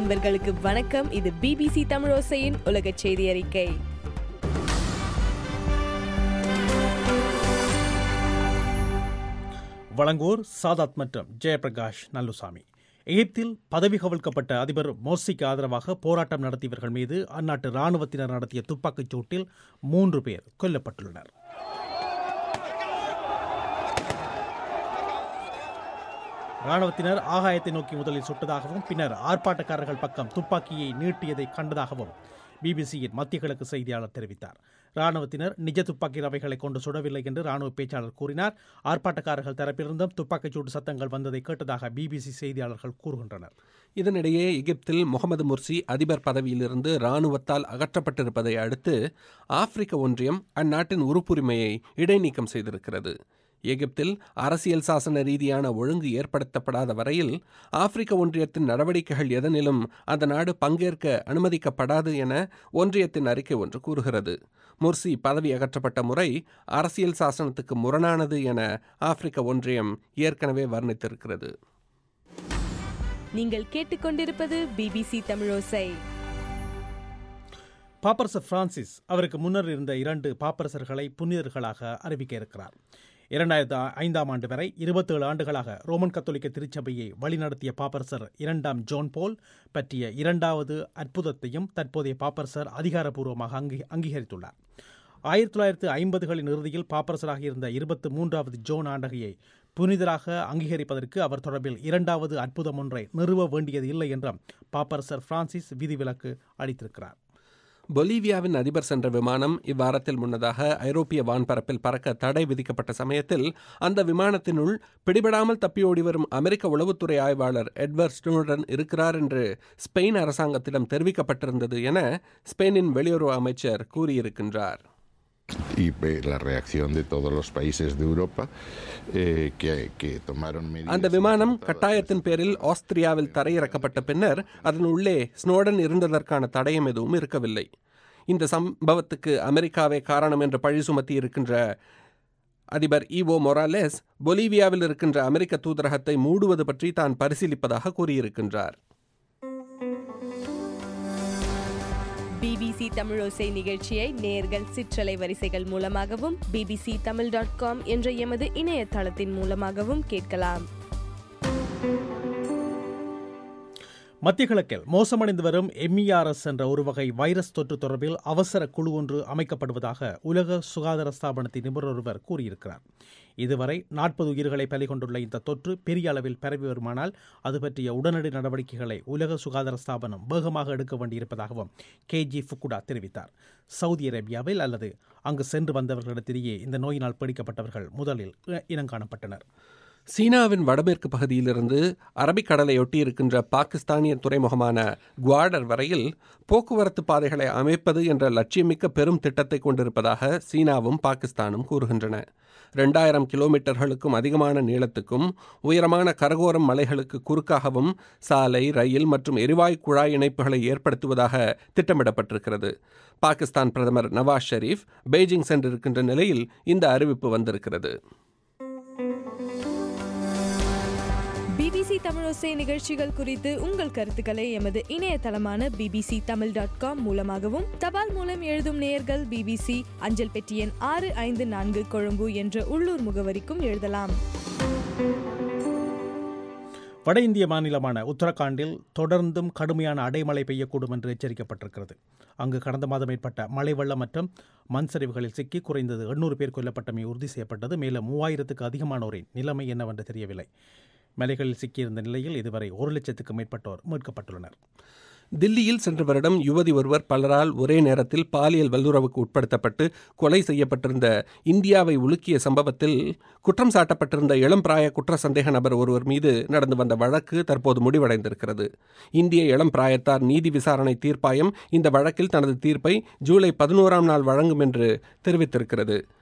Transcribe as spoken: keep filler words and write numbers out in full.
அன்பர்களுக்கு வணக்கம். இது பிபிசி தமிழோசையின் உலக செய்தி அறிக்கை. வழங்குவோர் சாதாத் மற்றும் ஜெயபிரகாஷ் நல்லுசாமி. எகிப்தில் பதவி கவிழ்க்கப்பட்ட அதிபர் மோர்சிக்கு ஆதரவாக போராட்டம் நடத்தியவர்கள் மீது அந்நாட்டு இராணுவத்தினர் நடத்திய துப்பாக்கிச் சூட்டில் மூன்று பேர் கொல்லப்பட்டுள்ளனர். இராணுவத்தினர் ஆகாயத்தை நோக்கி முதலில் சுட்டதாகவும் பின்னர் ஆர்ப்பாட்டக்காரர்கள் பக்கம் துப்பாக்கியை நீட்டியதை கண்டதாகவும் பிபிசியின் மத்திய கிழக்கு செய்தியாளர் தெரிவித்தார். இராணுவத்தினர் நிஜ துப்பாக்கி ரவைகளை கொண்டு சுடவில்லை என்று இராணுவ பேச்சாளர் கூறினார். ஆர்ப்பாட்டக்காரர்கள் தரப்பிலிருந்தும் துப்பாக்கிச்சூடு சத்தங்கள் வந்ததை கேட்டதாக பிபிசி செய்தியாளர்கள் கூறுகின்றனர். இதனிடையே எகிப்தில் முகமது முர்சி அதிபர் பதவியிலிருந்து இராணுவத்தால் அகற்றப்பட்டிருப்பதை அடுத்து ஆப்பிரிக்க ஒன்றியம் அந்நாட்டின் உறுப்புரிமையை இடைநீக்கம் செய்திருக்கிறது. எகிப்தில் அரசியல் சாசன ரீதியான ஒழுங்கு ஏற்படுத்தப்படாத வரையில் ஆப்பிரிக்க ஒன்றியத்தின் நடவடிக்கைகள் எதனிலும் அந்த நாடு பங்கேற்க அனுமதிக்கப்படாது என ஒன்றியத்தின் அறிக்கை ஒன்று கூறுகிறது. முர்சி பதவி அகற்றப்பட்ட முறை அரசியல் சாசனத்துக்கு முரணானது என ஆப்பிரிக்க ஒன்றியம் ஏற்கனவே வர்ணித்திருக்கிறது. நீங்கள் கேட்டுக்கொண்டிருப்பது பிபிசி தமிழோசை. பாப்பரசர் பிரான்சிஸ் அவருக்கு முன்னர் இருந்த இரண்டு பாப்பரசர்களை புனிதர்களாக அறிவிக்க இருக்கிறார். இரண்டாயிரத்து ஐந்தாம் ஆண்டு வரை இருபத்தேழு ஆண்டுகளாக ரோமன் கத்தோலிக்க திருச்சபையை வழிநடத்திய பாப்பரசர் இரண்டாம் ஜோன் போல் பற்றிய இரண்டாவது அற்புதத்தையும் தற்போதைய பாப்பரசர் அதிகாரப்பூர்வமாக அங்கீ அங்கீகரித்துள்ளார். ஆயிரத்தி தொள்ளாயிரத்து ஐம்பதுகளின் இறுதியில் பாப்பரசராக இருந்த இருபத்தி மூன்றாவது ஜோன் ஆண்டகையை புனிதராக அங்கீகரிப்பதற்கு அவர் தொடர்பில் இரண்டாவது அற்புதம் ஒன்றை நிறுவ வேண்டியது இல்லை என்றும் பாப்பரசர் பிரான்சிஸ் விதிவிலக்கு அளித்திருக்கிறார். பொலிவியாவின் அதிபர் சென்ற விமானம் இவ்வாரத்தில் முன்னதாக ஐரோப்பிய வான்பரப்பில் பறக்க தடை விதிக்கப்பட்ட சமயத்தில் அந்த விமானத்தினுள் பிடிபடாமல் தப்பியோடி வரும் அமெரிக்க உளவுத்துறை ஆய்வாளர் எட்வர்ட் ஸ்னோடன் இருக்கிறார் என்று ஸ்பெயின் அரசாங்கத்திடம் தெரிவிக்கப்பட்டிருந்தது என ஸ்பெயினின் வெளியுறவு அமைச்சர் கூறியிருக்கின்றார். y la reacción de todos los países de Europa eh, que, que tomaron medidas. அந்த விமானம் கட்டாயத்தின் பேரில் ஆஸ்திரியாவில் தரையிறக்கப்பட்ட பின்னர் அதன் உள்ளே ஸ்னோடன் இருந்ததற்கான தடயம் எதுவும் இருக்கவில்லை. இந்த சம்பவத்துக்கு அமெரிக்காவே காரணம் என்று பழி சுமத்தி இருக்கின்ற அதிபர் ஈவோ மொராலேஸ் பொலிவியாவில் இருக்கின்ற அமெரிக்க தூதரகத்தை மூடுவது பற்றி தான் பரிசீலிப்பதாக கூறியிருக்கின்றார். பிபிசி தமிழோசை நிகழ்ச்சியை நேர்கள் சிற்றலை வரிசைகள் மூலமாகவும் பிபிசி தமிழ் டாட் காம் என்ற எமது இணையதளத்தின் மூலமாகவும் கேட்கலாம். மத்திய கிழக்கில் மோசமடைந்து வரும் எம்இஆர்எஸ் என்ற ஒரு வகை வைரஸ் தொற்று தொடர்பில் அவசர குழு ஒன்று அமைக்கப்படுவதாக உலக சுகாதார ஸ்தாபனத்தின் நிபுணர் ஒருவர் கூறியிருக்கிறார். இதுவரை நாற்பது உயிர்களை பலி கொண்டுள்ள இந்த தொற்று பெரிய அளவில் பரவி வருமானால் அது பற்றிய உடனடி நடவடிக்கைகளை உலக சுகாதார ஸ்தாபனம் வேகமாக எடுக்க வேண்டியிருப்பதாகவும் கேஜி ஃபுகுடா தெரிவித்தார். சவுதி அரேபியாவில் அல்லது அங்கு சென்று வந்தவர்களிடத்திலேயே இந்த நோயினால் பிடிக்கப்பட்டவர்கள் முதலில் இனங்காணப்பட்டனர். சீனாவின் வடமேற்கு பகுதியிலிருந்து அரபிக்கடலை ஒட்டியிருக்கின்ற பாகிஸ்தானிய துறைமுகமான குவாடர் வரையில் போக்குவரத்து பாதைகளை அமைப்பது என்ற லட்சியமிக்க பெரும் திட்டத்தை கொண்டிருப்பதாக சீனாவும் பாகிஸ்தானும் கூறுகின்றன. ரெண்டாயிரம் கிலோமீட்டர்களுக்கும் அதிகமான நீளத்துக்கும் உயரமான கரகோரம் மலைகளுக்கு குறுக்காகவும் சாலை, ரயில் மற்றும் எரிவாயு குழாய் இணைப்புகளை ஏற்படுத்துவதாக திட்டமிடப்பட்டிருக்கிறது. பாகிஸ்தான் பிரதமர் நவாஸ் ஷெரீப் பெய்ஜிங் சென்றிருக்கின்ற நிலையில் இந்த அறிவிப்பு வந்திருக்கிறது. பிபிசி தமிழோசை நிகழ்ச்சிகள் குறித்து உங்கள் கருத்துக்களை எமது இணையதளமான பிபிசி தமிழ் டாட் காம் மூலமாகவும் தபால் மூலம் எழுதும் நேயர்கள் பிபிசி அஞ்சல் பெட்டி எண் ஆறு ஐந்து நான்கு கொழும்பு என்ற உள்ளூர் முகவரிக்கும் எழுதலாம். வட இந்திய மாநிலமான உத்தரகாண்டில் தொடர்ந்தும் கடுமையான அடைமழை பெய்யக்கூடும் என்று எச்சரிக்கப்பட்டிருக்கிறது. அங்கு கடந்த மாதம் ஏற்பட்ட மழை வெள்ளம் மற்றும் மண் சரிவுகளில் சிக்கி குறைந்தது எண்ணூறு பேர் கொல்லப்பட்டமை உறுதி செய்யப்பட்டது. மேலும் மூவாயிரத்துக்கு அதிகமானோரின் நிலைமை என்னவென்று தெரியவில்லை. மலைகளில் சிக்கியிருந்த நிலையில் இதுவரை ஒரு லட்சத்துக்கும் மேற்பட்டோர் மீட்கப்பட்டுள்ளனர். தில்லியில் சென்ற வருடம் யுவதி ஒருவர் பலரால் ஒரே நேரத்தில் பாலியல் வல்லுறவுக்கு உட்படுத்தப்பட்டு கொலை செய்யப்பட்டிருந்த இந்தியாவை உலுக்கிய சம்பவத்தில் குற்றம் சாட்டப்பட்டிருந்த இளம் பிராய குற்ற சந்தேக நபர் ஒருவர் மீது நடந்து வந்த வழக்கு தற்போது முடிவடைந்திருக்கிறது. இந்திய இளம் பிராயத்தார் நீதி விசாரணை தீர்ப்பாயம் இந்த வழக்கில் தனது தீர்ப்பை ஜூலை பதினோராம் நாள் வழங்கும் என்று தெரிவித்திருக்கிறது.